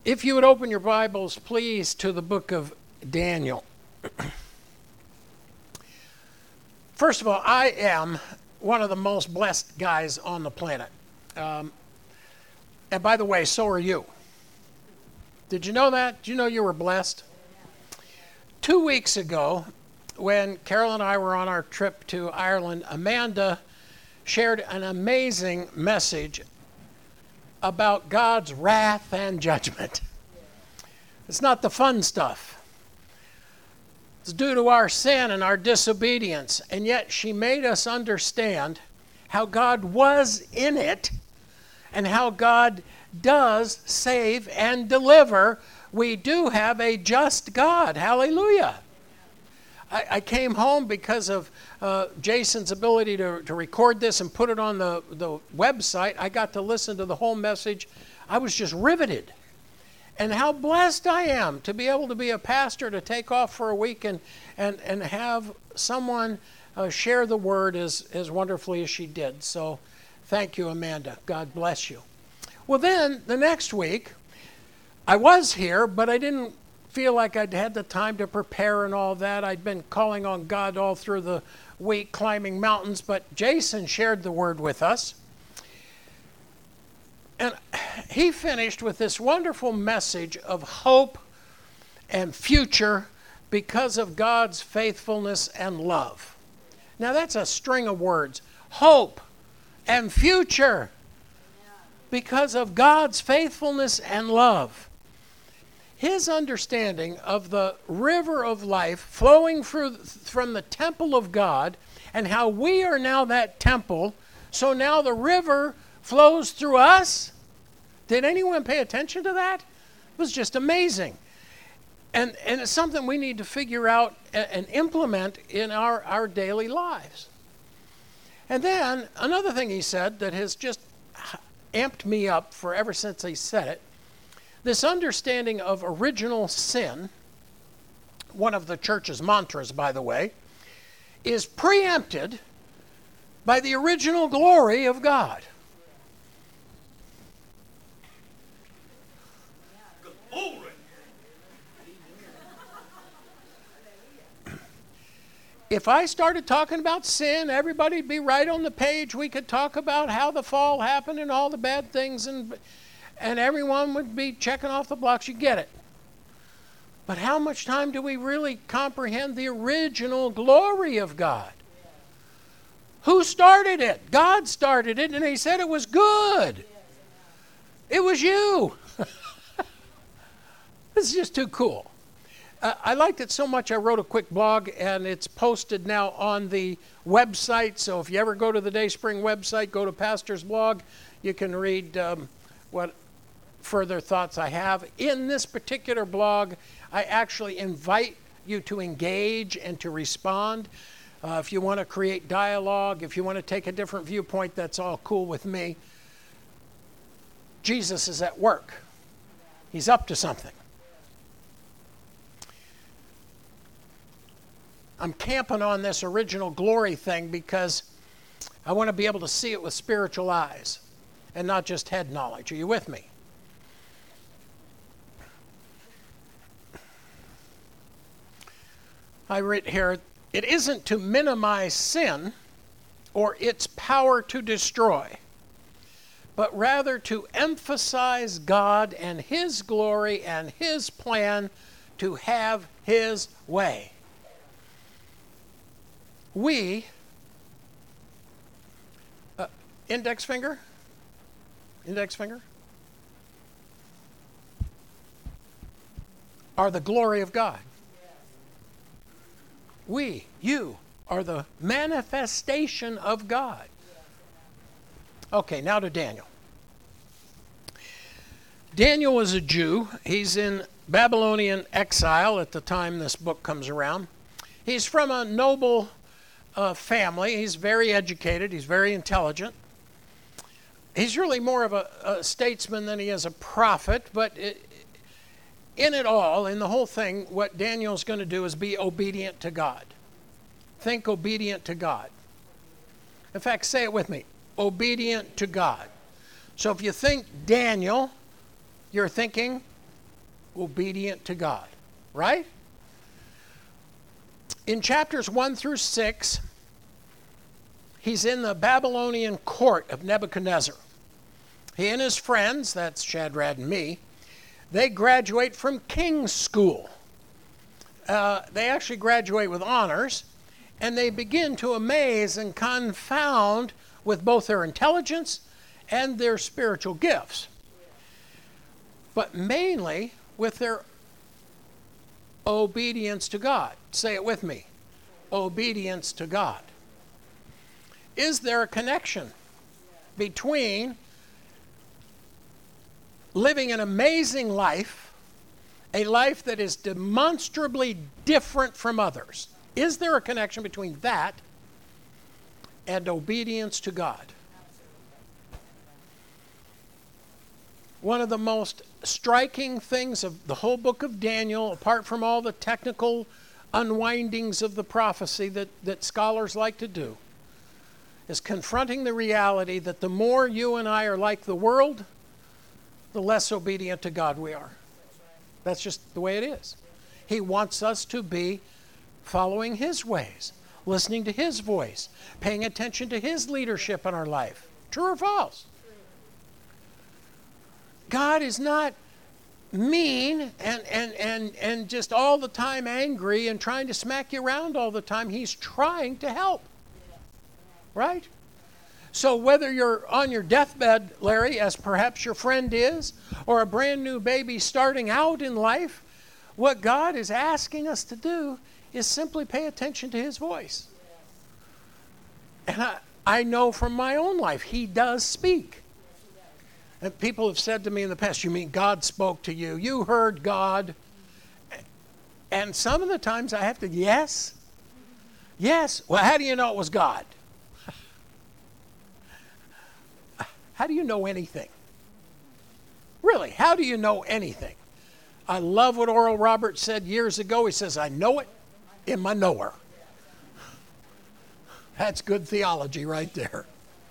If you would open your Bibles, please, to the book of Daniel. First of all, I am one of the most blessed guys on the planet. And by the way, so are you. Did you know that? Did you know you were blessed? 2 weeks ago, when Carol and I were on our trip to Ireland, Amanda shared an amazing message about God's wrath and judgment. It's not the fun stuff. It's due to our sin and our disobedience, and yet she made us understand how God was in it and how God does save and deliver. We do have a just God. Hallelujah. I came home because of Jason's ability to record this and put it on the website. I got to listen to the whole message. I was just riveted. And how blessed I am to be able to be a pastor, to take off for a week and have someone share the word as wonderfully as she did. So thank you, Amanda. God bless you. Well, then the next week, I was here, but I didn't feel like I'd had the time to prepare and all that. I'd been calling on God all through the week, climbing mountains, but Jason shared the word with us. And he finished with this wonderful message of hope and future because of God's faithfulness and love. Now that's a string of words. Hope and future because of God's faithfulness and love. His understanding of the river of life flowing from the temple of God and how we are now that temple, so now the river flows through us. Did anyone pay attention to that? It was just amazing. And it's something we need to figure out and implement in our daily lives. And then another thing he said that has just amped me up for ever since he said it, this understanding of original sin, one of the church's mantras, by the way, is preempted by the original glory of God. Glory. If I started talking about sin, everybody'd be right on the page. We could talk about how the fall happened and all the bad things, and everyone would be checking off the blocks. You get it. But how much time do we really comprehend the original glory of God? Who started it? God started it, and he said it was good. It was you. This is just too cool. I liked it so much I wrote a quick blog, and it's posted now on the website. So if you ever go to the Dayspring website, go to Pastor's blog. You can read what further thoughts I have. In this particular blog, I actually invite you to engage and to respond. If you want to create dialogue, if you want to take a different viewpoint, that's all cool with me. Jesus is at work. He's up to something. I'm camping on this original glory thing because I want to be able to see it with spiritual eyes and not just head knowledge. Are you with me? I write here, it isn't to minimize sin or its power to destroy, but rather to emphasize God and His glory and His plan to have His way. We, index finger, are the glory of God. We, you, are the manifestation of God. Okay, now to Daniel. Daniel was a Jew. He's in Babylonian exile at the time this book comes around. He's from a noble family. He's very educated. He's very intelligent. He's really more of a statesman than he is a prophet, but in it all, in the whole thing, what Daniel's going to do is be obedient to God. Think obedient to God. In fact, say it with me. Obedient to God. So if you think Daniel, you're thinking obedient to God, right? In chapters 1 through 6, he's in the Babylonian court of Nebuchadnezzar. He and his friends, that's Shadrach and me, they graduate from King's School. They actually graduate with honors, and they begin to amaze and confound with both their intelligence and their spiritual gifts, but mainly with their obedience to God. Say it with me. Obedience to God. Is there a connection between living an amazing life, a life that is demonstrably different from others? Is there a connection between that and obedience to God? One of the most striking things of the whole book of Daniel, apart from all the technical unwindings of the prophecy that scholars like to do, is confronting the reality that the more you and I are like the world, the less obedient to God we are. That's just the way it is. He wants us to be following His ways, listening to His voice, paying attention to His leadership in our life. True or false? God is not mean and just all the time angry and trying to smack you around all the time. He's trying to help. Right? So whether you're on your deathbed, Larry, as perhaps your friend is, or a brand new baby starting out in life, what God is asking us to do is simply pay attention to His voice. And I know from my own life, He does speak. And people have said to me in the past, you mean God spoke to you? You heard God. And some of the times I have to, yes. Well, how do you know it was God? How do you know anything? Really, how do you know anything? I love what Oral Roberts said years ago. He says, I know it in my knower. That's good theology right there.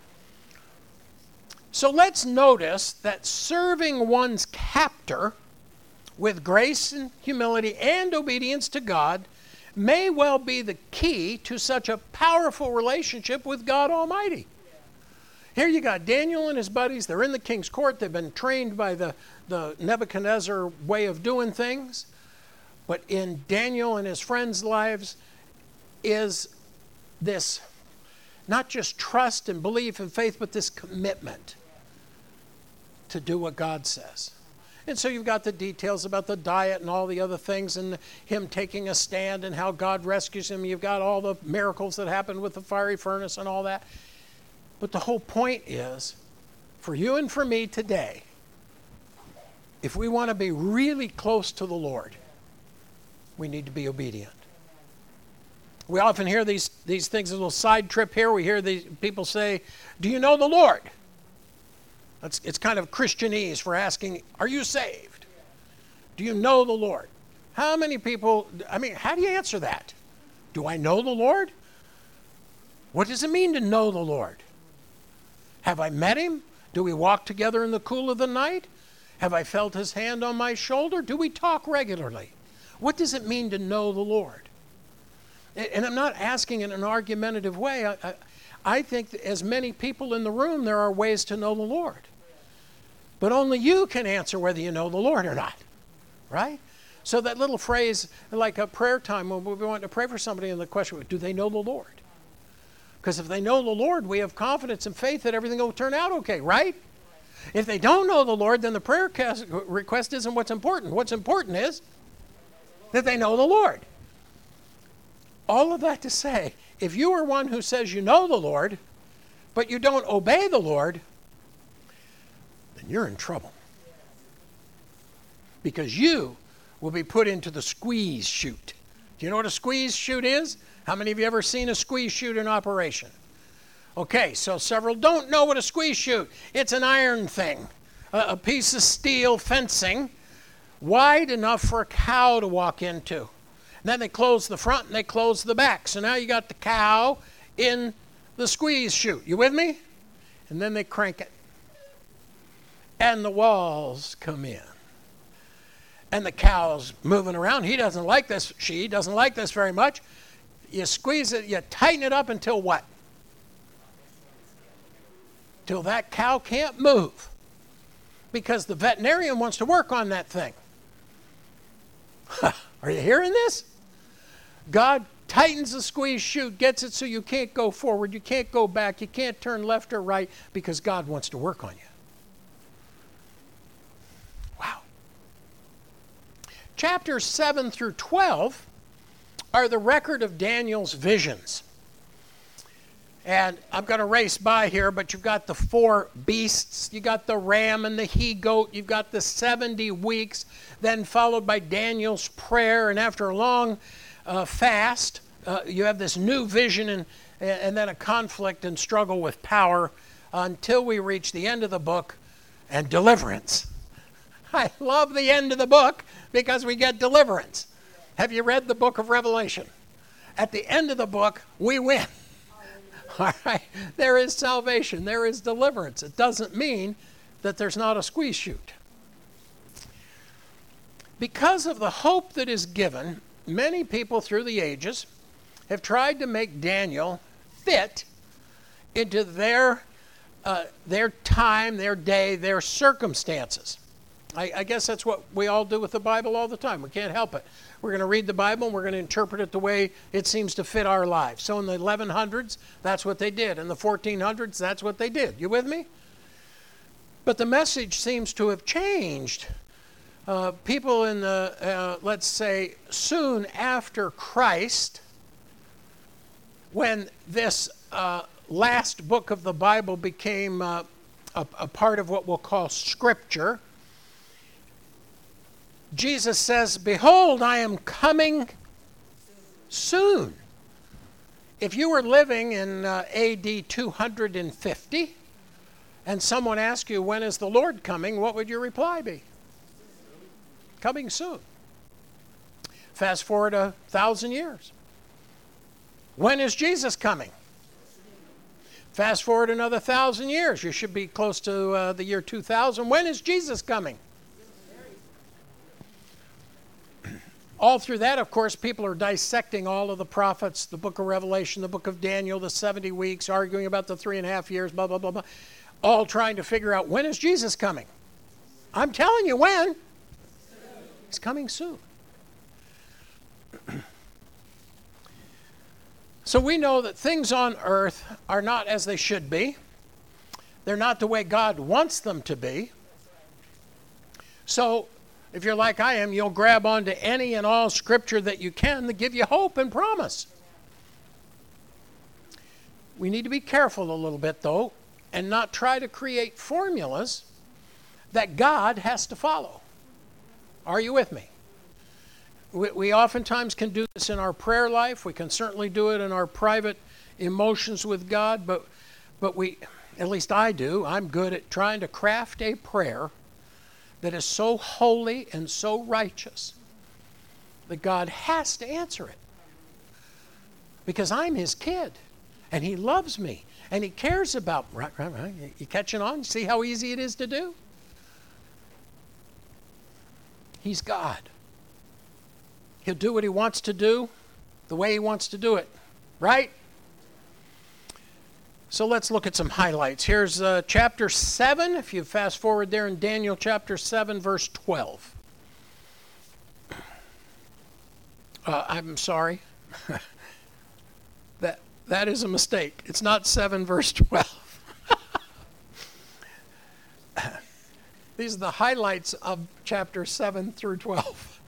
So let's notice that serving one's captor with grace and humility and obedience to God may well be the key to such a powerful relationship with God Almighty. Here you got Daniel and his buddies. They're in the king's court. They've been trained by the Nebuchadnezzar way of doing things. But in Daniel and his friends' lives is this not just trust and belief and faith, but this commitment to do what God says. And so you've got the details about the diet and all the other things and him taking a stand and how God rescues him. You've got all the miracles that happened with the fiery furnace and all that. But the whole point is, for you and for me today, if we want to be really close to the Lord, we need to be obedient. We often hear these things, a little side trip here. We hear these people say, do you know the Lord? It's kind of Christianese for asking, are you saved? Do you know the Lord? How many people, how do you answer that? Do I know the Lord? What does it mean to know the Lord? Have I met Him? Do we walk together in the cool of the night? Have I felt His hand on my shoulder? Do we talk regularly? What does it mean to know the Lord? And I'm not asking in an argumentative way. I think that as many people in the room, there are ways to know the Lord. But only you can answer whether you know the Lord or not, right? So that little phrase, like a prayer time, when we want to pray for somebody, and the question, do they know the Lord? Because if they know the Lord, we have confidence and faith that everything will turn out okay, right? If they don't know the Lord, then the prayer request isn't what's important. What's important is that they know the Lord. All of that to say, if you are one who says you know the Lord, but you don't obey the Lord, then you're in trouble. Because you will be put into the squeeze chute. Do you know what a squeeze chute is? How many of you ever seen a squeeze chute in operation? Okay, so several don't know what a squeeze chute. It's an iron thing, a piece of steel fencing wide enough for a cow to walk into. And then they close the front and they close the back. So now you got the cow in the squeeze chute. You with me? And then they crank it. And the walls come in. and the cow's moving around. He doesn't like this. She doesn't like this very much. You squeeze it, you tighten it up until what? Till that cow can't move. Because the veterinarian wants to work on that thing. Are you hearing this? God tightens the squeeze chute, gets it so you can't go forward, you can't go back, you can't turn left or right, because God wants to work on you. Wow. Chapters 7 through 12 are the record of Daniel's visions. And I'm going to race by here, but you've got the 4 beasts, you got the ram and the he-goat, you've got the 70 weeks, then followed by Daniel's prayer, and after a long fast, you have this new vision and then a conflict and struggle with power until we reach the end of the book and deliverance. I love the end of the book because we get deliverance. Have you read the book of Revelation? At the end of the book, we win. All right, there is salvation, there is deliverance. It doesn't mean that there's not a squeeze chute. Because of the hope that is given, many people through the ages have tried to make Daniel fit into their time, their day, their circumstances. I guess that's what we all do with the Bible all the time. We can't help it. We're going to read the Bible and we're going to interpret it the way it seems to fit our lives. So in the 1100s, that's what they did. In the 1400s, that's what they did. You with me? But the message seems to have changed. People in the, let's say, soon after Christ, when this last book of the Bible became a part of what we'll call Scripture, Jesus says, "Behold, I am coming soon." If you were living in AD 250 and someone asked you, "When is the Lord coming?" what would your reply be? Coming soon. Fast forward 1,000 years. When is Jesus coming? Fast forward another 1,000 years. You should be close to the year 2000. When is Jesus coming? All through that, of course, people are dissecting all of the prophets, the book of Revelation, the book of Daniel, the 70 weeks, arguing about the 3.5 years, blah, blah, blah, blah, all trying to figure out, when is Jesus coming? I'm telling you when. He's coming soon. So we know that things on earth are not as they should be. They're not the way God wants them to be. So if you're like I am, you'll grab onto any and all Scripture that you can to give you hope and promise. We need to be careful a little bit, though, and not try to create formulas that God has to follow. Are you with me? We oftentimes can do this in our prayer life. We can certainly do it in our private emotions with God, but we, at least I do, I'm good at trying to craft a prayer that is so holy and so righteous that God has to answer it. Because I'm His kid, and He loves me, and He cares about me. Right. You catching on? See how easy it is to do? He's God. He'll do what He wants to do, the way He wants to do it. Right? So let's look at some highlights. Here's chapter 7. If you fast forward there in Daniel chapter 7, verse 12. I'm sorry. That is a mistake. It's not 7, verse 12. These are the highlights of chapter 7 through 12.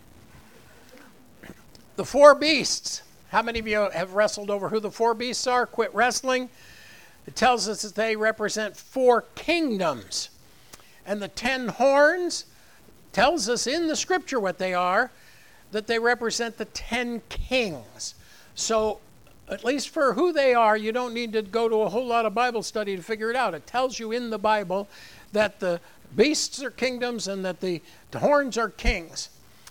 The 4 beasts. How many of you have wrestled over who the 4 beasts are? Quit wrestling. It tells us that they represent 4 kingdoms. And the 10 horns tells us in the Scripture what they are, that they represent the 10 kings. So, at least for who they are, you don't need to go to a whole lot of Bible study to figure it out. It tells you in the Bible that the beasts are kingdoms and that the horns are kings.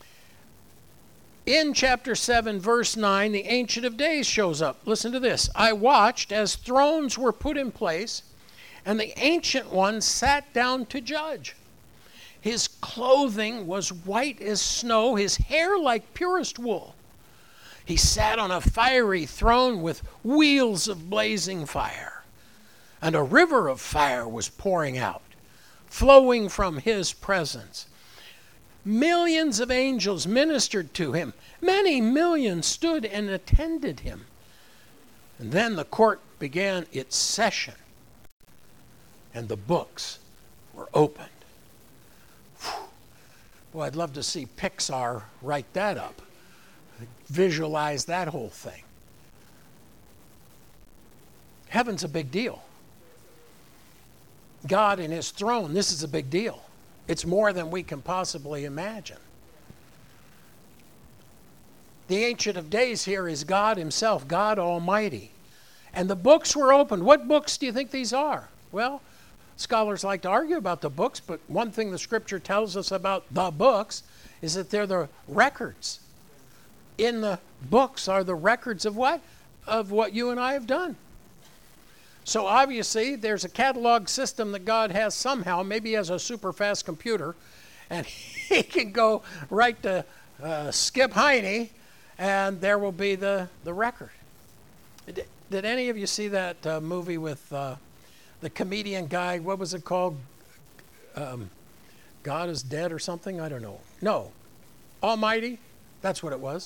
In chapter 7, verse 9, the Ancient of Days shows up. Listen to this. "I watched as thrones were put in place, and the Ancient One sat down to judge. His clothing was white as snow, his hair like purest wool. He sat on a fiery throne with wheels of blazing fire, and a river of fire was pouring out, flowing from his presence. Millions of angels ministered to him. Many millions stood and attended him. And then the court began its session, and the books were opened. Well, I'd love to see Pixar write that up, visualize that whole thing. Heaven's a big deal. God and his throne, this is a big deal. It's more than we can possibly imagine. The Ancient of Days here is God himself, God Almighty. And the books were opened. What books do you think these are? Well, scholars like to argue about the books, but one thing the Scripture tells us about the books is that they're the records. In the books are the records of what? Of what you and I have done. So obviously there's a catalog system that God has somehow. Maybe he has a super fast computer, and he can go right to Skip Heine, and there will be the record. Did any of you see that movie with the comedian guy? What was it called? God is Dead or something? I don't know. No. Almighty? That's what it was.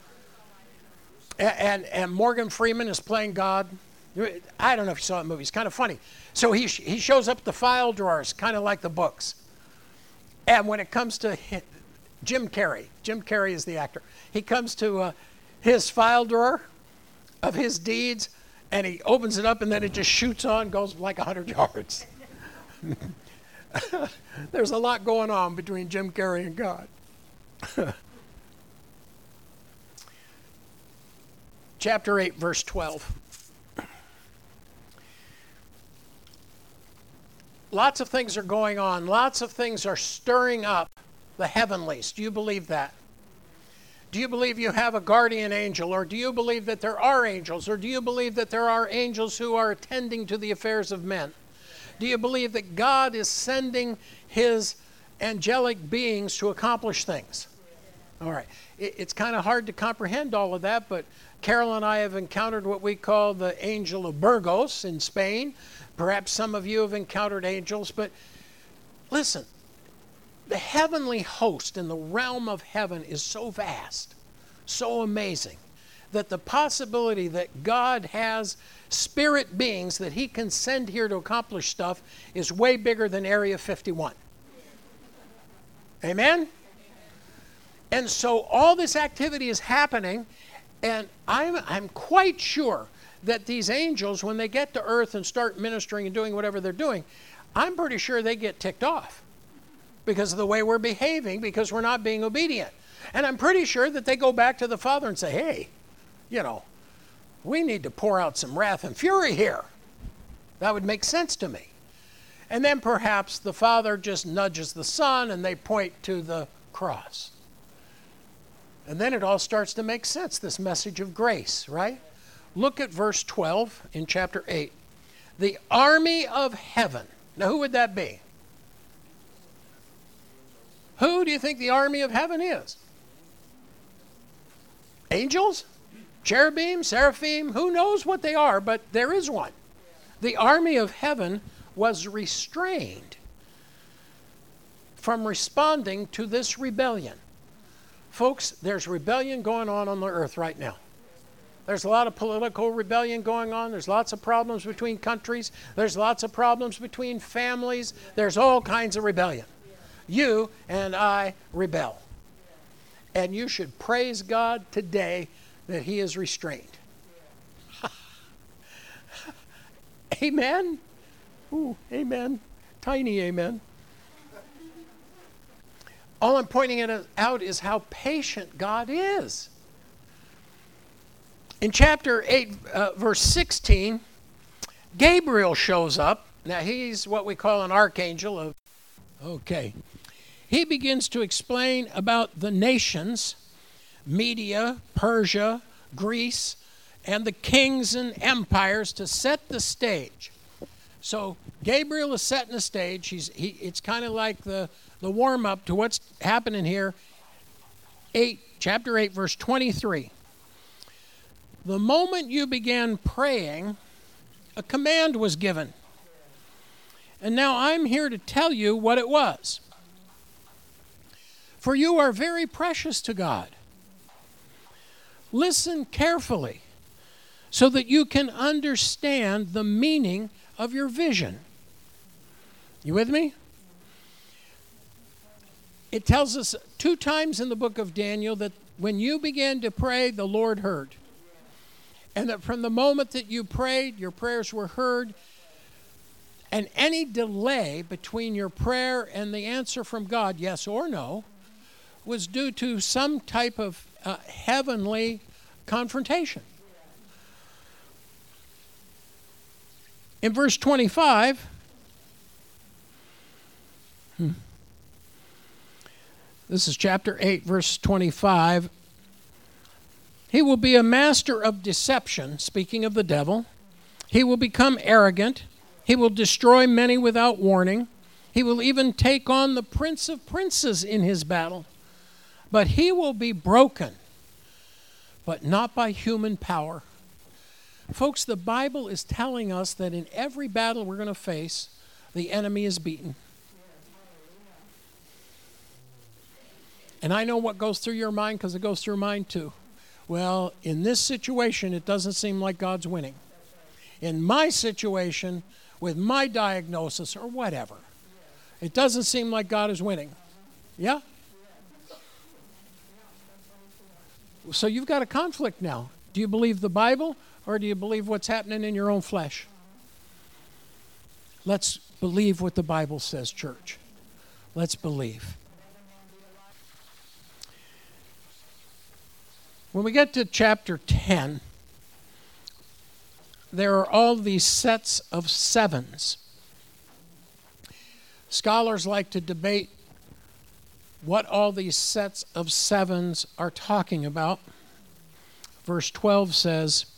And Morgan Freeman is playing God. I don't know if you saw that movie. It's kind of funny. So he shows up at the file drawers, kind of like the books. And when it comes to Jim Carrey is the actor. He comes to his file drawer of his deeds, and he opens it up, and then it just shoots on, goes like 100 yards. There's a lot going on between Jim Carrey and God. Chapter 8, verse 12. Lots of things are going on. Lots of things are stirring up the heavenlies. Do you believe that? Do you believe you have a guardian angel? Or do you believe that there are angels? Or do you believe that there are angels who are attending to the affairs of men? Do you believe that God is sending his angelic beings to accomplish things? All right. It's kind of hard to comprehend all of that, but Carol and I have encountered what we call the angel of Burgos in Spain. Perhaps some of you have encountered angels, but listen, the heavenly host in the realm of heaven is so vast, so amazing, that the possibility that God has spirit beings that he can send here to accomplish stuff is way bigger than Area 51. Amen? And so all this activity is happening, and I'm quite sure that these angels, when they get to earth and start ministering and doing whatever they're doing, I'm pretty sure they get ticked off because of the way we're behaving, because we're not being obedient. And I'm pretty sure that they go back to the Father and say, hey, we need to pour out some wrath and fury here. That would make sense to me. And then perhaps the Father just nudges the Son and they point to the cross. And then it all starts to make sense, this message of grace, right? Look at verse 12 in chapter 8. The army of heaven. Now, who would that be? Who do you think the army of heaven is? Angels? Cherubim? Seraphim? Who knows what they are, but there is one. The army of heaven was restrained from responding to this rebellion. Folks, there's rebellion going on the earth right now. There's a lot of political rebellion going on. There's lots of problems between countries. There's lots of problems between families. There's all kinds of rebellion. You and I rebel. And you should praise God today that he is restrained. Amen? Ooh, amen. Tiny amen. All I'm pointing out is how patient God is. In chapter 8, verse 16, Gabriel shows up. Now, he's what we call an archangel. He begins to explain about the nations, Media, Persia, Greece, and the kings and empires to set the stage. So Gabriel is setting the stage. It's kind of like the the warm-up to what's happening here. Chapter 8, verse 23. The moment you began praying, a command was given. And now I'm here to tell you what it was. For you are very precious to God. Listen carefully so that you can understand the meaning of your vision. You with me? It tells us 2 times in the book of Daniel that when you began to pray, the Lord heard. And that from the moment that you prayed, your prayers were heard. And any delay between your prayer and the answer from God, yes or no, was due to some type of heavenly confrontation. In verse 25, this is chapter 8, verse 25. He will be a master of deception, speaking of the devil. He will become arrogant. He will destroy many without warning. He will even take on the prince of princes in his battle. But he will be broken, but not by human power. Folks, the Bible is telling us that in every battle we're going to face, the enemy is beaten. And I know what goes through your mind because it goes through mine too. Well, in this situation, it doesn't seem like God's winning. In my situation, with my diagnosis or whatever, it doesn't seem like God is winning. Yeah? So you've got a conflict now. Do you believe the Bible or do you believe what's happening in your own flesh? Let's believe what the Bible says, church. Let's believe. When we get to chapter 10, there are all these sets of sevens. Scholars like to debate what all these sets of sevens are talking about. Verse 12 says,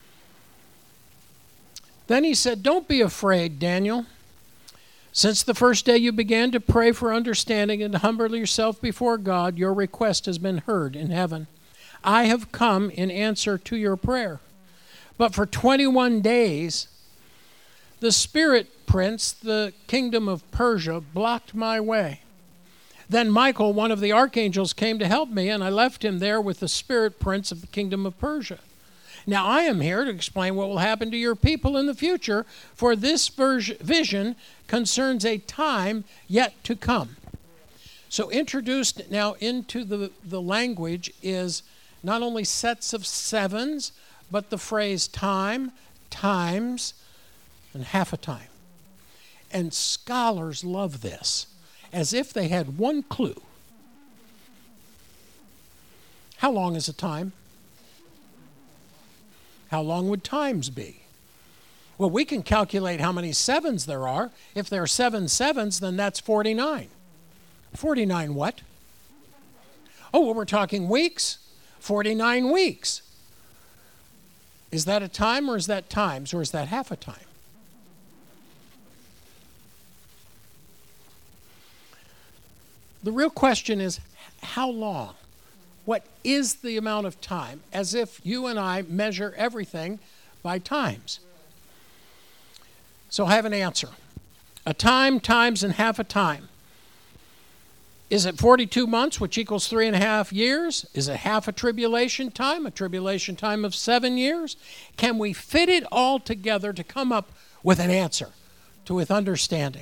"Then he said, 'Don't be afraid, Daniel. Since the first day you began to pray for understanding and to humble yourself before God, your request has been heard in heaven. I have come in answer to your prayer. But for 21 days, the spirit prince, the kingdom of Persia, blocked my way. Then Michael, one of the archangels, came to help me, and I left him there with the spirit prince of the kingdom of Persia. Now I am here to explain what will happen to your people in the future, for this vision concerns a time yet to come.'" So introduced now into the language is not only sets of sevens, but the phrase time, times, and half a time. And scholars love this, as if they had one clue. How long is a time? How long would times be? Well, we can calculate how many sevens there are. If there are 7 sevens, then that's 49. 49 what? Oh, well, we're talking weeks. 49 weeks. Is that a time or is that times or is that half a time? The real question is, how long? What is the amount of time? As if you and I measure everything by times. So I have an answer. A time, times, and half a time. Is it 42 months, which equals 3.5 years? Is it half a tribulation time of 7 years? Can we fit it all together to come up with an answer, with understanding?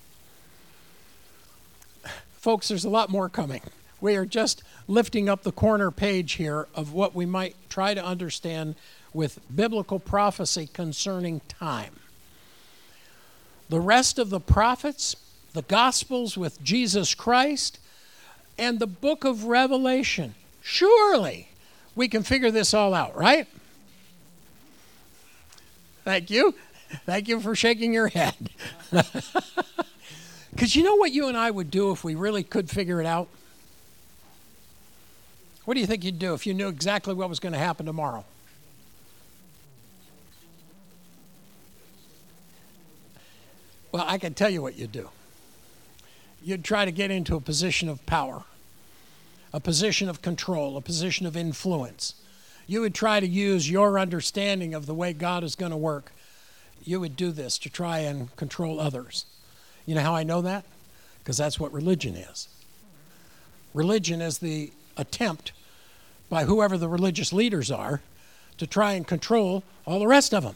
Folks, there's a lot more coming. We are just lifting up the corner page here of what we might try to understand with biblical prophecy concerning time. The rest of the prophets, the Gospels with Jesus Christ, and the book of Revelation. Surely we can figure this all out, right? Thank you. Thank you for shaking your head. Because you know what you and I would do if we really could figure it out? What do you think you'd do if you knew exactly what was going to happen tomorrow? Well, I can tell you what you'd do. you'd try to get into a position of power, a position of control, a position of influence. You would try to use your understanding of the way God is going to work. You would do this to try and control others. You know how I know that? Because that's what religion is. Religion is the attempt by whoever the religious leaders are to try and control all the rest of them.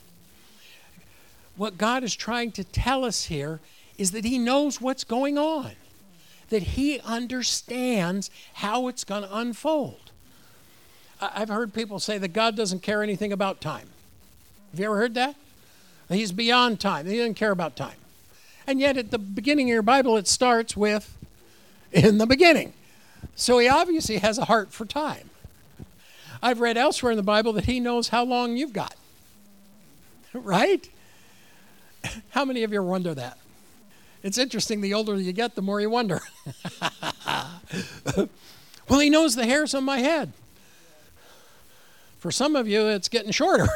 What God is trying to tell us here is that he knows what's going on, that he understands how it's going to unfold. I've heard people say that God doesn't care anything about time. Have you ever heard that? He's beyond time. He doesn't care about time. And yet at the beginning of your Bible, it starts with, in the beginning. So he obviously has a heart for time. I've read elsewhere in the Bible that he knows how long you've got. Right? How many of you wonder that? It's interesting, the older you get, the more you wonder. Well, he knows the hairs on my head. For some of you, it's getting shorter.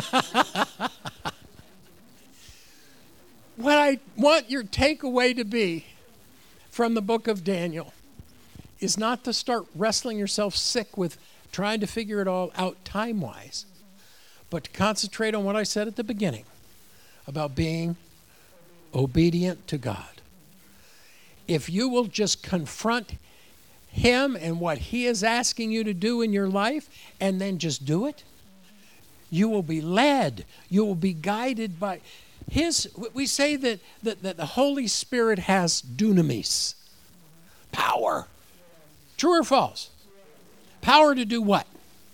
What I want your takeaway to be from the book of Daniel is not to start wrestling yourself sick with trying to figure it all out time-wise, but to concentrate on what I said at the beginning about being obedient to God. If you will just confront him and what he is asking you to do in your life and then just do it, you will be led. You will be guided by his. We say that the Holy Spirit has dunamis, power. True or false? Power to do what?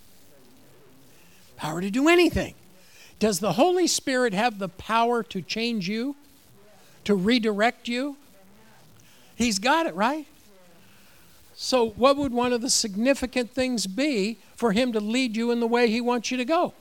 Power to do anything. Does the Holy Spirit have the power to change you? To redirect you? He's got it, right? So what would one of the significant things be for him to lead you in the way he wants you to go?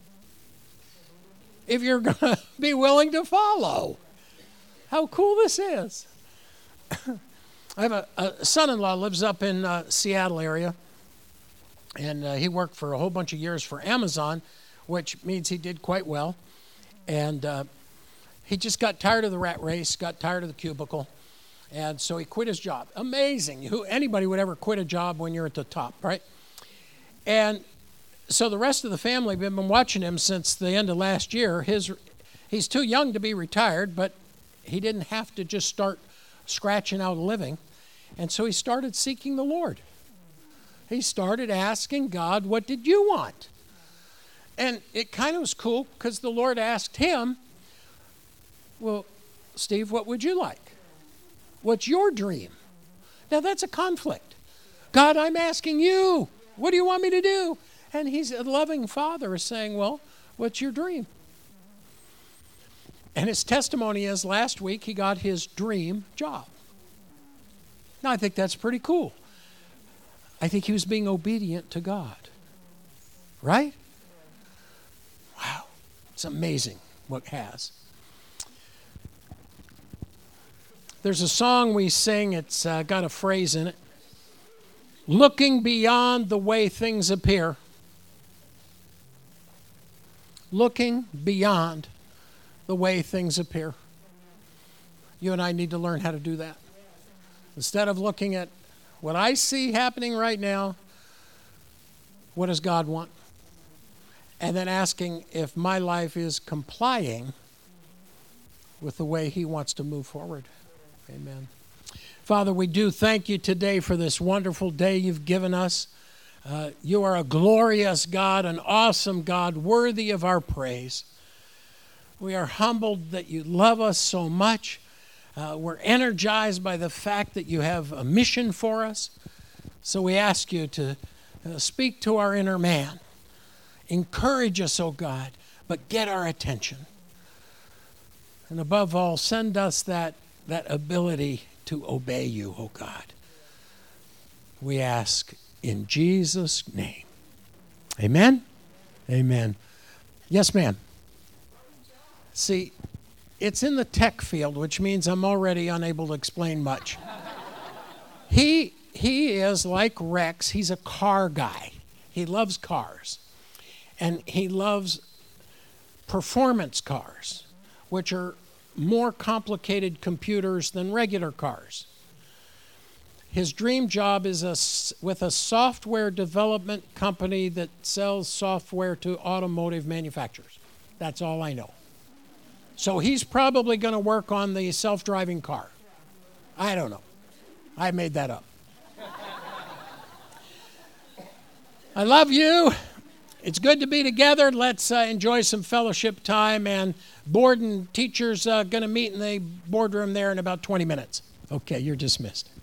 If you're going to be willing to follow. How cool this is. I have a son-in-law lives up in Seattle area, and he worked for a whole bunch of years for Amazon, which means he did quite well. And he just got tired of the rat race, got tired of the cubicle, and so he quit his job. Amazing. Anybody would ever quit a job when you're at the top, right? And so the rest of the family have been watching him since the end of last year. He's too young to be retired, but he didn't have to just start scratching out a living. And so he started seeking the Lord. He started asking God, what did you want? And it kind of was cool because the Lord asked him, well, Steve, what would you like? What's your dream? Now that's a conflict. God, I'm asking you, what do you want me to do? And he's a loving father is saying, well, what's your dream? And his testimony is last week he got his dream job. Now I think that's pretty cool. I think he was being obedient to God. Right? Wow. It's amazing what has. There's a song we sing, it's got a phrase in it. Looking beyond the way things appear. Looking beyond the way things appear. You and I need to learn how to do that. Instead of looking at what I see happening right now, what does God want? And then asking if my life is complying with the way he wants to move forward. Amen. Father, we do thank you today for this wonderful day you've given us. You are a glorious God, an awesome God, worthy of our praise. We are humbled that you love us so much. We're energized by the fact that you have a mission for us. So we ask you to speak to our inner man. Encourage us, oh God, but get our attention. And above all, send us that ability to obey you, oh God. We ask in Jesus' name. Amen? Amen. Yes, ma'am. See, it's in the tech field, which means I'm already unable to explain much. He is like Rex. He's a car guy. He loves cars. And he loves performance cars, which are more complicated computers than regular cars. His dream job is with a software development company that sells software to automotive manufacturers. That's all I know. So he's probably going to work on the self-driving car. I don't know. I made that up. I love you. It's good to be together. Let's enjoy some fellowship time. And board and teachers going to meet in the boardroom there in about 20 minutes. Okay, you're dismissed.